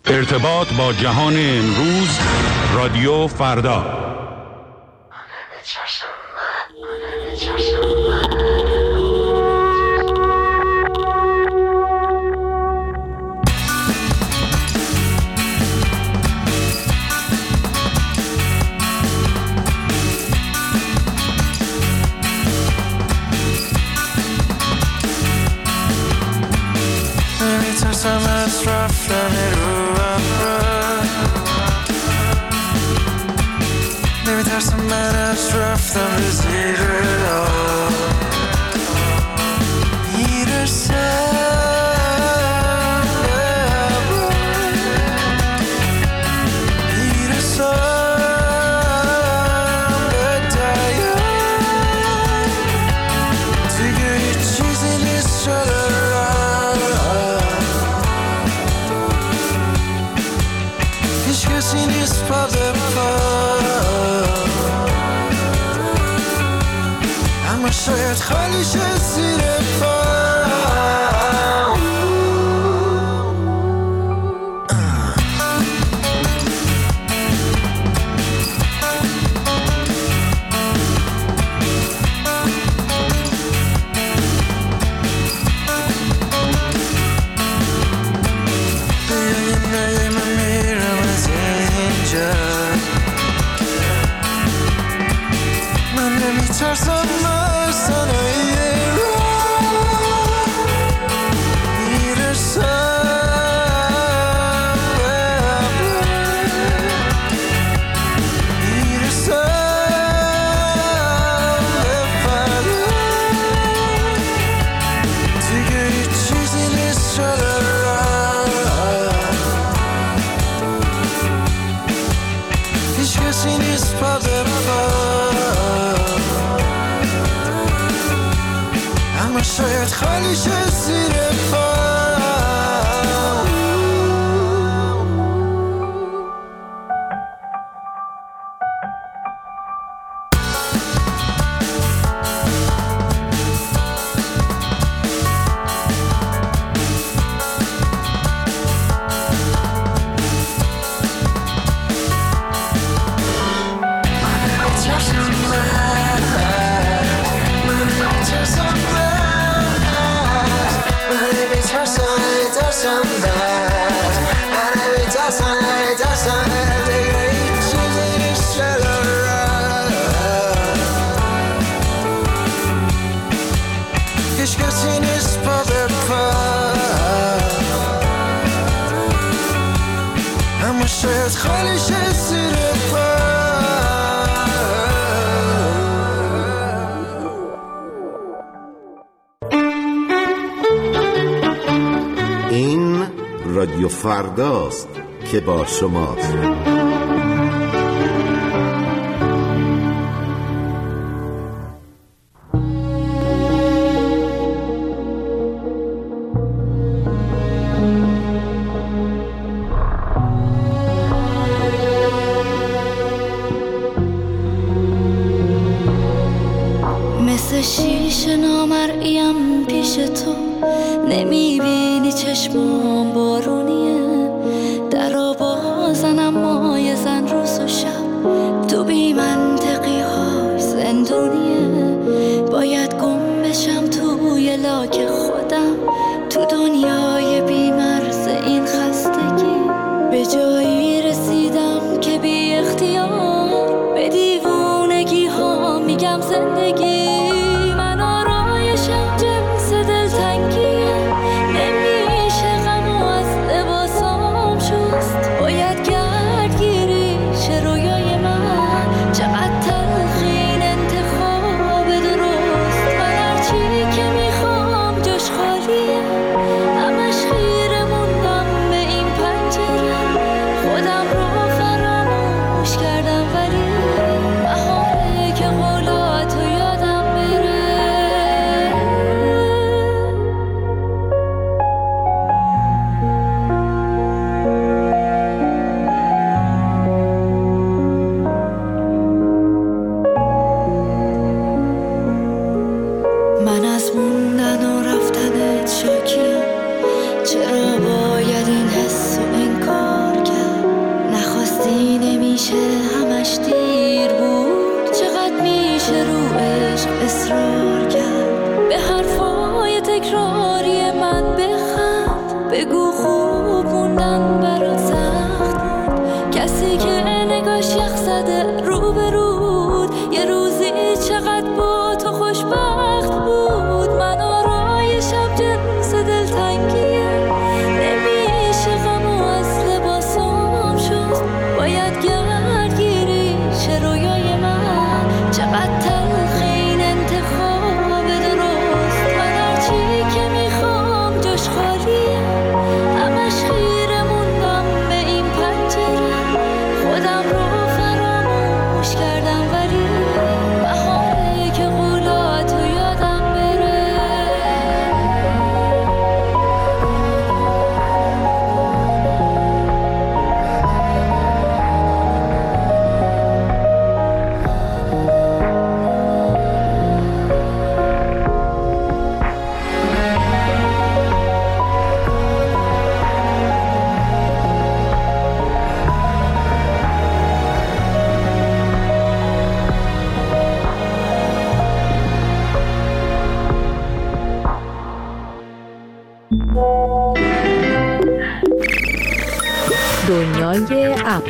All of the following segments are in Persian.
ارتباط با جهان امروز، رادیو فردا. نمیترسم من از رفتم به زیر میرسم به دریا دیگه هیچ چیزی نیست شده هیچ کسی نیست پا به پا اما شاید خالی شد زیر پا من نمیترسم از تنهایی شاید خالی شد زیر پا هیچ کسی نیست پا به پا اما شاید خالی شد زیر پا این رادیو فرداست که با شماست. مثل شیشه نامرئیم پیش تو نمیبینی چشمام بارونیه درا بازن اما خوندن برات سخت بود، کسی که نگاش یخ زده رو به رود، یه روزی چقدر با تو خوشبخت بود. من آرای شب جنس دلتنگیه، نمیشه غمو از لباسام شد، باید گردگیری چه رویای من، چقدر تلخ این انتخاب درست. من هرچی که میخوام جاش خالیه، همش خیره موندم به این پنجره، خودم رو فراموش کردم ولی بهاره که قولاتو یادم بره. دنیای اپ.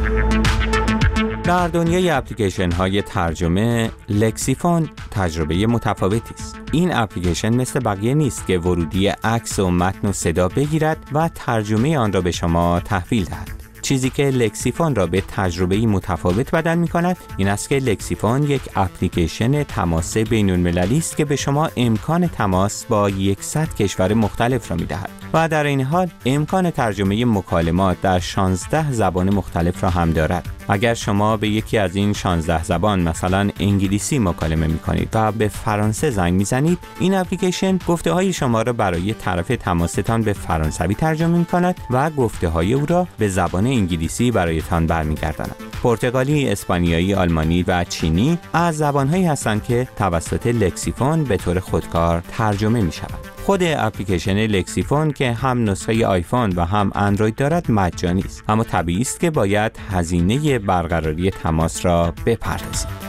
در دنیای اپلیکیشن های ترجمه، لکسیفون تجربه متفاوتی است. این اپلیکیشن مثل بقیه نیست که ورودی عکس و متن و صدا بگیرد و ترجمه آن را به شما تحویل دهد. چیزی که لکسیفون را به تجربه‌ای متفاوت بدل می‌کند این است که لکسیفون یک اپلیکیشن تماس بین‌المللی است که به شما امکان تماس با 100 کشور مختلف را می‌دهد و در این حال امکان ترجمه مکالمات در 16 زبان مختلف را هم دارد. اگر شما به یکی از این 16 زبان مثلا انگلیسی مکالمه می‌کنید و به فرانسه زنگ می‌زنید، این اپلیکیشن گفته‌های شما را برای طرف تماستان به فرانسوی ترجمه می‌کند و گفته‌های او را به زبان انگلیسی برایتان برمیگرداند. پرتغالی، اسپانیایی، آلمانی و چینی از زبان‌هایی هستند که توسط لکسیفون به طور خودکار ترجمه می‌شوند. خود اپلیکیشن لکسیفون که هم نسخه آیفون و هم اندروید دارد مجانی است، اما طبیعی است که باید هزینه برقراری تماس را بپردازید.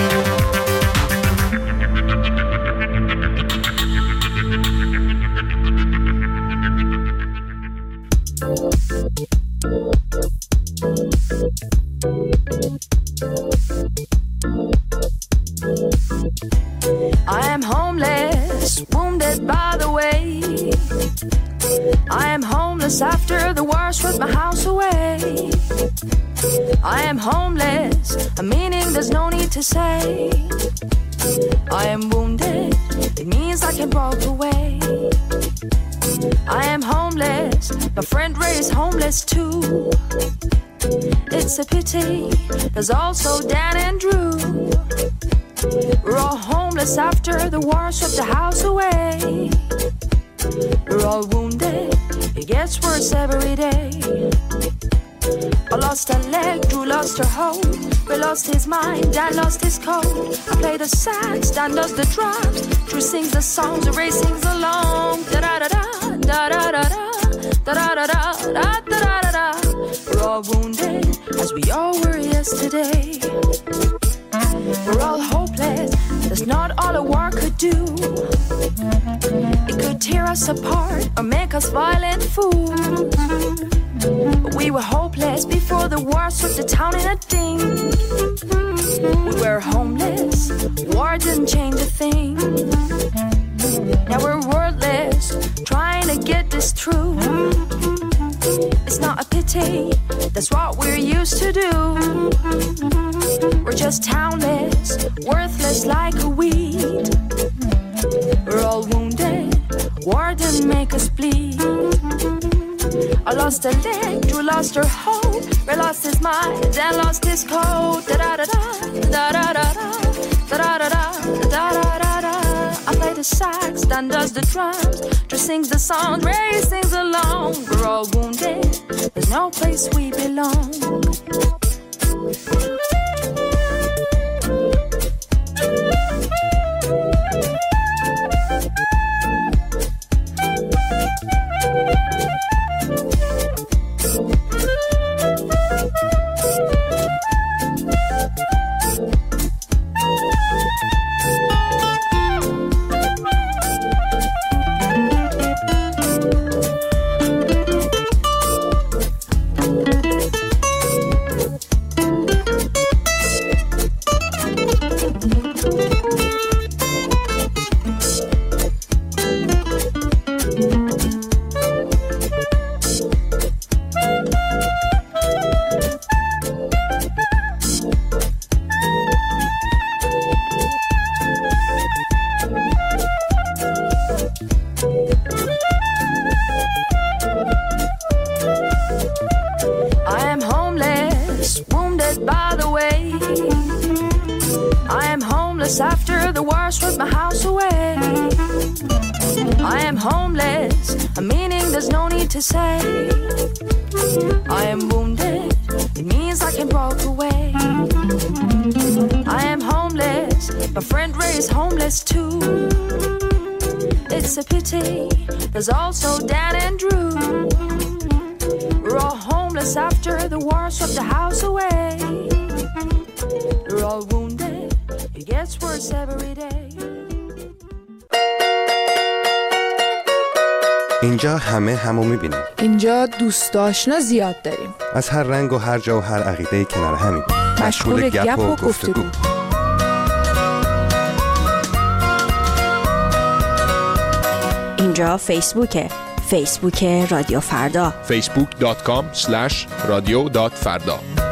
I am homeless, wounded by the way. I am homeless after the war swept my house away. I am homeless, a meaning there's no need to say. I am wounded, it means I can walk away. I am homeless, my friend Ray is homeless too. It's a pity, there's also Dan and Drew. We're all homeless after the war swept the house away. We're all wounded, it gets worse every day. I lost a leg, Drew lost her hope. Ray lost his mind, Dan lost his coat. I play the sax, Dan does the drums. Drew sings the songs, Ray sings along. Da-da-da-da, da-da-da-da, da-da-da-da, da-da-da-da. We're all wounded, as we all were yesterday. We're all hopeless, that's not all a war could do. It could tear us apart or make us violent fools. We were hopeless before the war swept the town in a ding. We were homeless, war didn't change a thing. Now we're wordless, trying to get this through. It's not a pity, that's what we're used to do. We're just townless, worthless like a weed. We're all wounded, war didn't make us bleed. I lost a leg, Drew lost her hope. Ray lost his mind, Dan lost his coat. Da-da-da-da, da-da-da-da, da-da-da-da, da-da-da-da. I play the sax, Dan does the drums. Drew sings the songs, Ray sings along. We're all wounded, there's no place we belong. homeless after the war stripped my house away. I am homeless, a meaning there's no need to say. I am wounded, it means I can walk away. I am homeless, my friend Ray is homeless too. It's a pity, there's also Dan and Drew. We're all homeless after the war swept the house away. We're all wounded, it gets worse every day. اینجا همو میبینیم. اینجا دوست آشنا زیاد داریم. از هر رنگ و هر جا و هر عقیده کنار همیم. مشغول گپ و گفتگو. اینجا فیسبوک رادیو فردا. facebook.com/radio.farda